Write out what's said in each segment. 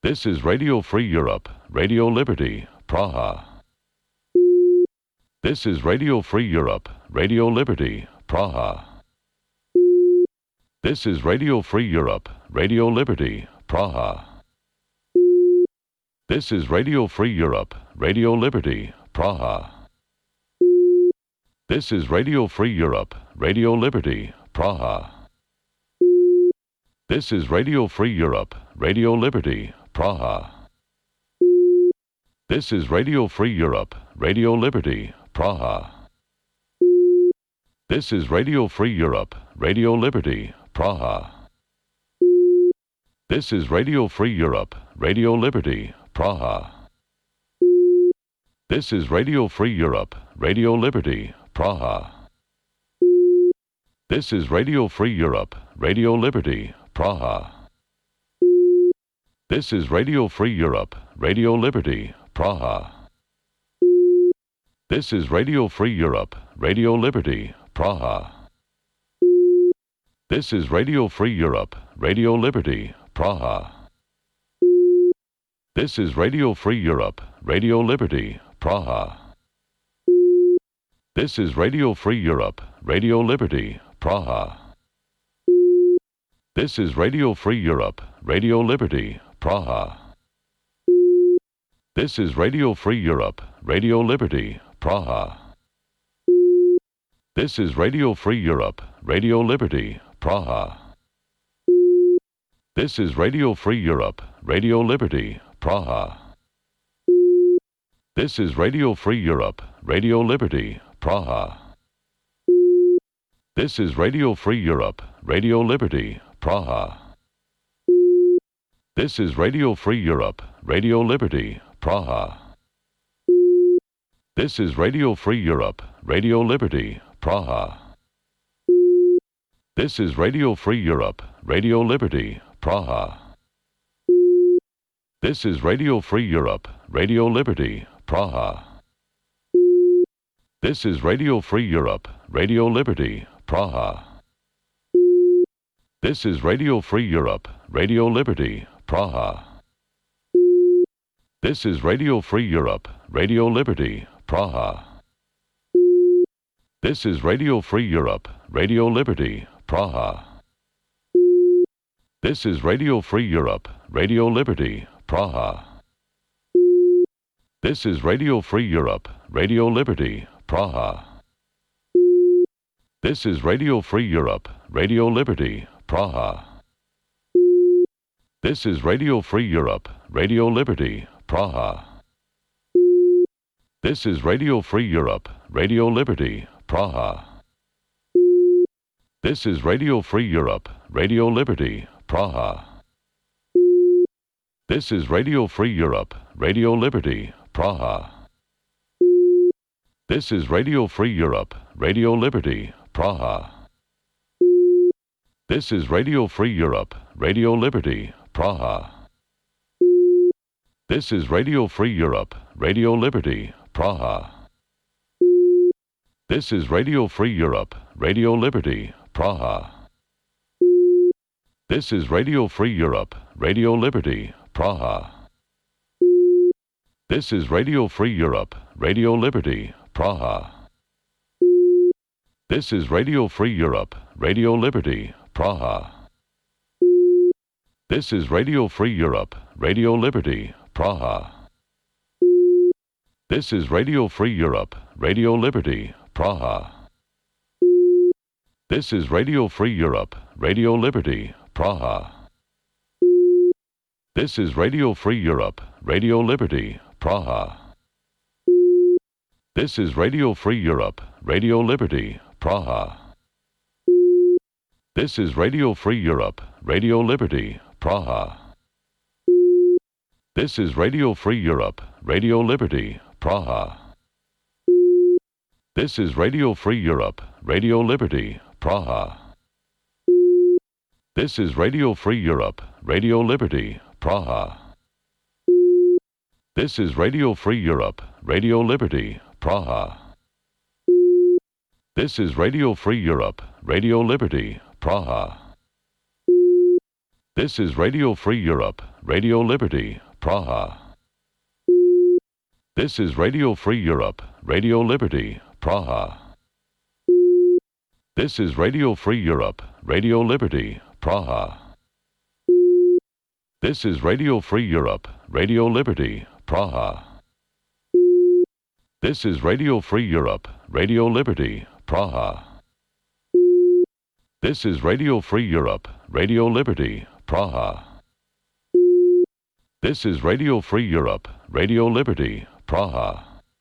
This is Radio Free Europe, Radio Liberty, Praha. This is Radio Free Europe, Radio Liberty, Praha. This is Radio Free Europe, Radio Liberty, Praha. This is Radio Free Europe, Radio Liberty, Praha. This is Radio Free Europe, Radio Liberty, Praha. This is Radio Free Europe, Radio Liberty, Praha. This is Radio Free Europe, Radio Liberty, Praha. This is Radio Free Europe, Radio Liberty, Praha. This is Radio Free Europe, Radio Liberty, Praha. This is Radio Free Europe, Radio Liberty, Praha. This is Radio Free Europe, Radio Liberty, Praha. This is Radio Free Europe, Radio Liberty, Praha. This is Radio Free Europe, Radio Liberty, Praha. This is Radio Free Europe, Radio Liberty, Praha. This is Radio Free Europe, Radio Liberty, Praha. This is Radio Free Europe, Radio Liberty, Praha. This is Radio Free Europe, Radio Liberty, Praha. This is Radio Free Europe, Radio Liberty, Praha. This is Radio Free Europe, Radio Liberty, Praha. This is Radio Free Europe, Radio Liberty, Praha. This is Radio Free Europe, Radio Liberty, Praha. This is Radio Free Europe, Radio Liberty, Praha. This is Radio Free Europe, Radio Liberty, Praha. This is Radio Free Europe, Radio Liberty, Praha. This is Radio Free Europe, Radio Liberty, Praha. This is Radio Free Europe, Radio Liberty, Praha. This is Radio Free Europe, Radio Liberty, Praha. This is Radio Free Europe, Radio Liberty, Praha. This is Radio Free Europe, Radio Liberty, Praha. This is Radio Free Europe, Radio Liberty, Praha. This is Radio Free Europe, Radio Liberty, Praha. This is Radio Free Europe, Radio Liberty, Praha. This is Radio Free Europe, Radio Liberty, Praha. This is Radio Free Europe, Radio Liberty, Praha. This is Radio Free Europe, Radio Liberty, Praha. This is Radio Free Europe, Radio Liberty, Praha. This is Radio Free Europe, Radio Liberty, Praha. This is Radio Free Europe, Radio Liberty, Praha. This is Radio Free Europe, Radio Liberty, Praha. This is Radio Free Europe, Radio Liberty, Praha. This is Radio Free Europe, Radio Liberty, Praha. This is Radio Free Europe, Radio Liberty, Praha. This is Radio Free Europe, Radio Liberty, Praha. This is Radio Free Europe, Radio Liberty, Praha. This is Radio Free Europe, Radio Liberty, Praha. This is Radio Free Europe, Radio Liberty, Praha. This is Radio Free Europe, Radio Liberty, Praha. This is Radio Free Europe, Radio Liberty, Praha. This is Radio Free Europe, Radio Liberty, Praha. This is Radio Free Europe, Radio Liberty, Praha. This is Radio Free Europe, Radio Liberty, Praha. This is Radio Free Europe, Radio Liberty, Praha. This is Radio Free Europe, Radio Liberty, Praha. This is Radio Free Europe, Radio Liberty, Praha. This is Radio Free Europe, Radio Liberty, Praha. This is Radio Free Europe, Radio Liberty, Praha. This is Radio Free Europe, Radio Liberty, Praha. This is Radio Free Europe, Radio Liberty, Praha. This is Radio Free Europe, Radio Liberty, Praha. This is Radio Free Europe, Radio Liberty, Praha. This is Radio Free Europe, Radio Liberty, Praha. This is Radio Free Europe, Radio Liberty, Praha.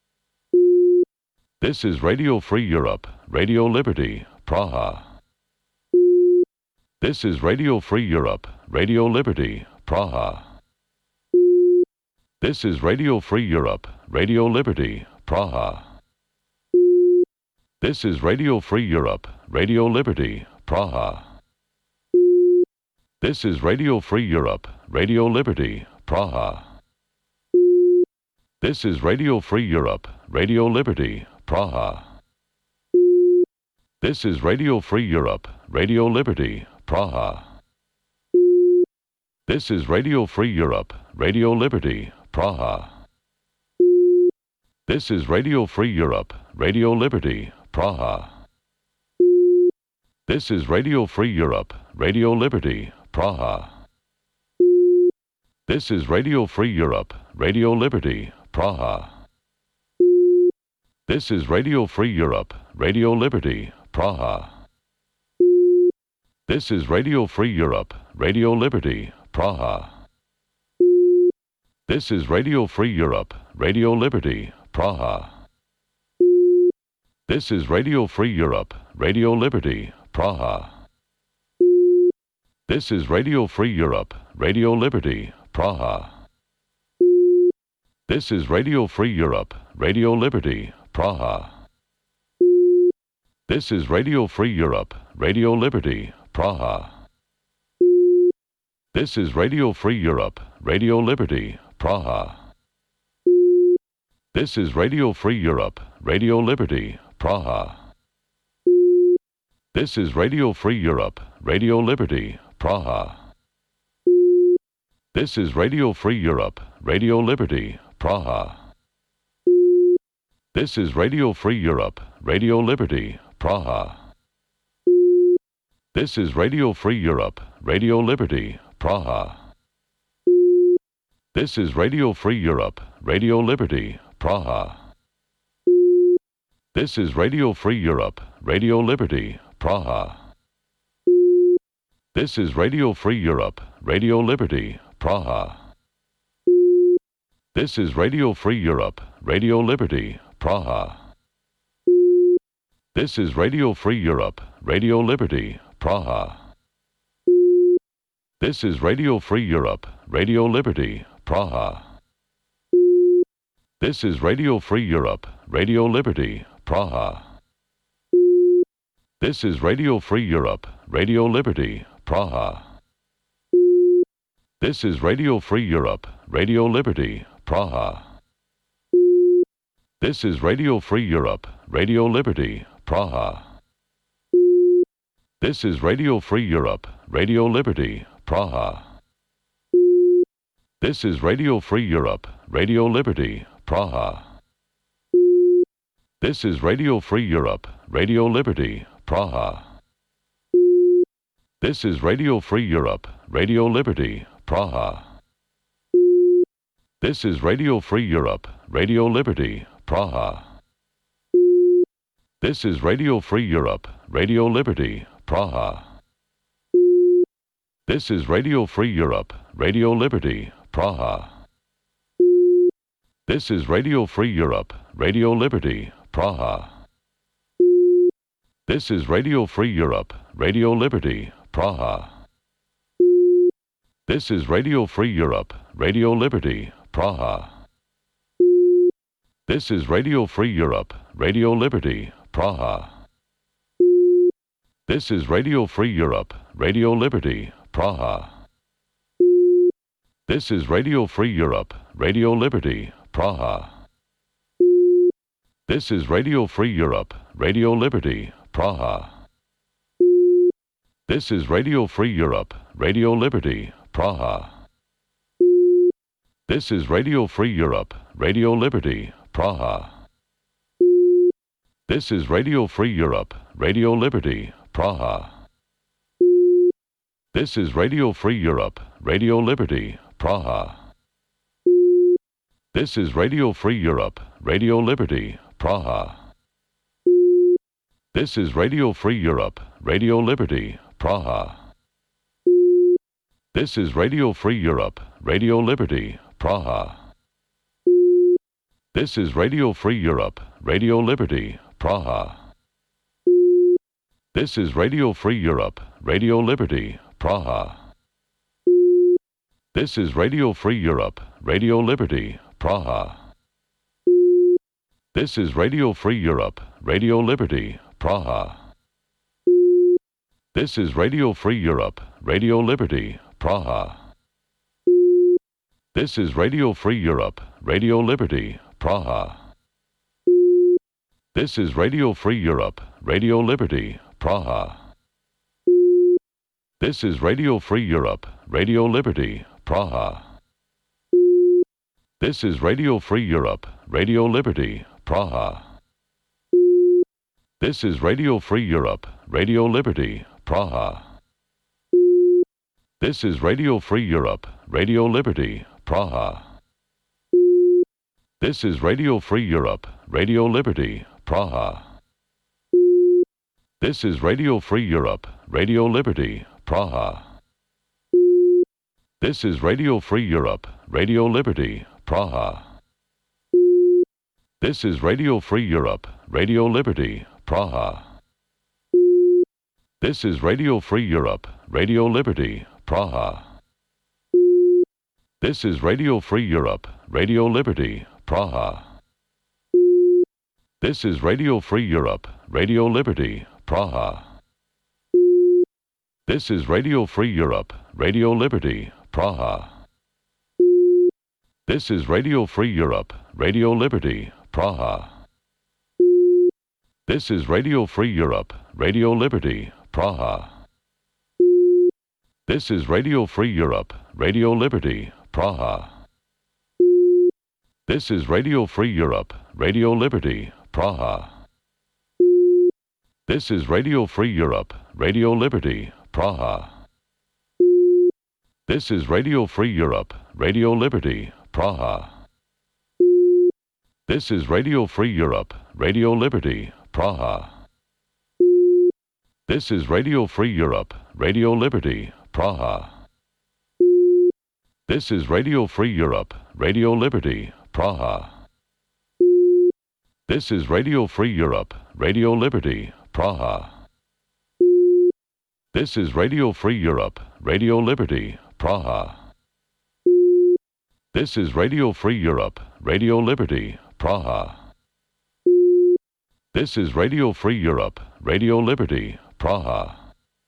This is Radio Free Europe, Radio Liberty, Praha. This is Radio Free Europe, Radio Liberty, Praha. This is Radio Free Europe, Radio Liberty, Praha. This is Radio Free Europe, Radio Liberty, Praha. This is Radio Free Europe, Radio Liberty, Praha. This is Radio Free Europe, Radio Liberty, Praha. This is Radio Free Europe, Radio Liberty, Praha. This is Radio Free Europe, Radio Liberty, Praha. This is Radio Free Europe, Radio Liberty, Praha. This is Radio Free Europe, Radio Liberty, Praha. This is Radio Free Europe, Radio Liberty, Praha. This is Radio Free Europe, Radio Liberty, Praha. This is Radio Free Europe, Radio Liberty, Praha. This is Radio Free Europe, Radio Liberty, Praha. This is Radio Free Europe, Radio Liberty, Praha. This is Radio Free Europe, Radio Liberty, Praha. This is Radio Free Europe, Radio Liberty, Praha. This is Radio Free Europe, Radio Liberty, Praha. This is Radio Free Europe, Radio Liberty, Praha. This is Radio Free Europe, Radio Liberty, Praha. This is Radio Free Europe, Radio Liberty, Praha. This is Radio Free Europe, Radio Liberty, Praha. This is Radio Free Europe, Radio Liberty, Praha. This is Radio Free Europe, Radio Liberty, Praha. This is Radio Free Europe, Radio Liberty, Praha. This is Radio Free Europe, Radio Liberty, Praha. This is Radio Free Europe, Radio Liberty, Praha. This is Radio Free Europe, Radio Liberty, Praha. This is Radio Free Europe, Radio Liberty, Praha. This is Radio Free Europe, Radio Liberty, Praha. This is Radio Free Europe, Radio Liberty, Praha. This is Radio Free Europe, Radio Liberty, Praha. This is Radio Free Europe, Radio Liberty, Praha. This is Radio Free Europe, Radio Liberty, Praha. This is Radio Free Europe, Radio Liberty, Praha. This is Radio Free Europe, Radio Liberty, Praha. This is Radio Free Europe, Radio Liberty, Praha. This is Radio Free Europe, Radio Liberty, Praha. This is Radio Free Europe, Radio Liberty, Praha. This is Radio Free Europe, Radio Liberty, Praha. This is Radio Free Europe, Radio Liberty, Praha. This is Radio Free Europe, Radio Liberty, Praha. This is Radio Free Europe, Radio Liberty, Praha. This is Radio Free Europe, Radio Liberty, Praha. This is Radio Free Europe, Radio Liberty, Praha. This is Radio Free Europe, Radio Liberty, Praha. This is Radio Free Europe, Radio Liberty, Praha. This is Radio Free Europe, Radio Liberty, Praha. This is Radio Free Europe, Radio Liberty, Praha. This is Radio Free Europe, Radio Liberty, Praha. This is Radio Free Europe, Radio Liberty, Praha. This is Radio Free Europe, Radio Liberty, Praha. This is Radio Free Europe, Radio Liberty, Praha. This is Radio Free Europe, Radio Liberty, Praha. This is Radio Free Europe, Radio Liberty, Praha. This is Radio Free Europe, Radio Liberty, Praha. This is Radio Free Europe, Radio Liberty, Praha. This is Radio Free Europe, Radio Liberty, Praha. This is Radio Free Europe, Radio Liberty, Praha. This is Radio Free Europe, Radio Liberty, Praha. This is Radio Free Europe, Radio Liberty, Praha. This is Radio Free Europe, Radio Liberty, Praha. This is Radio Free Europe, Radio Liberty, Praha. This is Radio Free Europe, Radio Liberty, Praha. This is Radio Free Europe, Radio Liberty, Praha. This is Radio Free Europe, Radio Liberty, Praha. This is Radio Free Europe, Radio Liberty, Praha. This is Radio Free Europe, Radio Liberty, Praha. This is Radio Free Europe, Radio Liberty, Praha. This is Radio Free Europe, Radio Liberty, Praha. This is Radio Free Europe, Radio Liberty, Praha. This is Radio Free Europe, Radio Liberty, Praha. This is Radio Free Europe, Radio Liberty, Praha. This is Radio Free Europe, Radio Liberty, Praha. This is Radio Free Europe, Radio Liberty, Praha. This is Radio Free Europe, Radio Liberty, Praha. This is Radio Free Europe, Radio Liberty, Praha. This is Radio Free Europe, Radio Liberty, Praha. This is Radio Free Europe, Radio Liberty, Praha. This is Radio Free Europe, Radio Liberty, Praha. This is Radio Free Europe, Radio Liberty, Praha. This is Radio Free Europe, Radio Liberty, Praha. This is Radio Free Europe, Radio Liberty, Praha. This is Radio Free Europe, Radio Liberty, Praha. This is Radio Free Europe, Radio Liberty, Praha. This is Radio Free Europe, Radio Liberty, Praha. This is Radio Free Europe, Radio Liberty, Praha.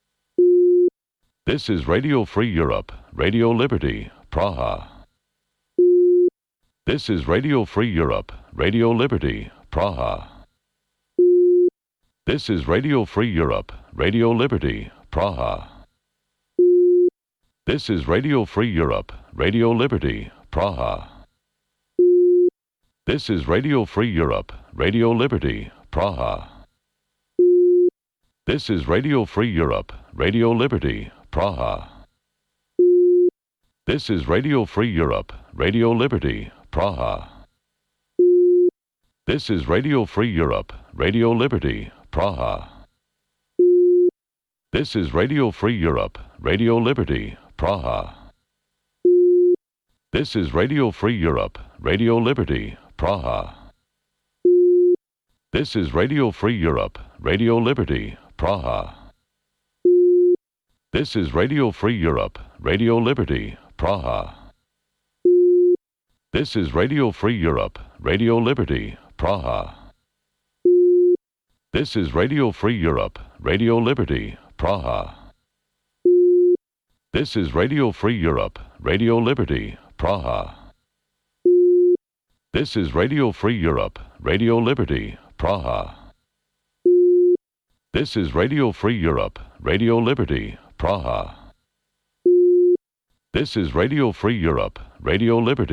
This is Radio Free Europe, Radio Liberty, Praha. This is Radio Free Europe, Radio Liberty, Praha. This is Radio Free Europe, Radio Liberty, Praha. This is Radio Free Europe, Radio Liberty, Praha. This is Radio Free Europe, Radio Liberty, Praha. This is Radio Free Europe, Radio Liberty, Praha. This is Radio Free Europe, Radio Liberty, Praha. This is Radio Free Europe, Radio Liberty, Praha. This is Radio Free Europe, Radio Liberty, Praha. This is Radio Free Europe, Radio Liberty, Praha. This is Radio Free Europe, Radio Liberty, Praha. This is Radio Free Europe, Radio Liberty, Praha. This is Radio Free Europe, Radio Liberty, Praha. This is Radio Free Europe, Radio Liberty, Praha. This is Radio Free Europe, Radio Liberty, Praha. This is Radio Free Europe, Radio Liberty, Praha. This is Radio Free Europe, Radio Liberty, Praha. This is Radio Free Europe, Radio Liberty.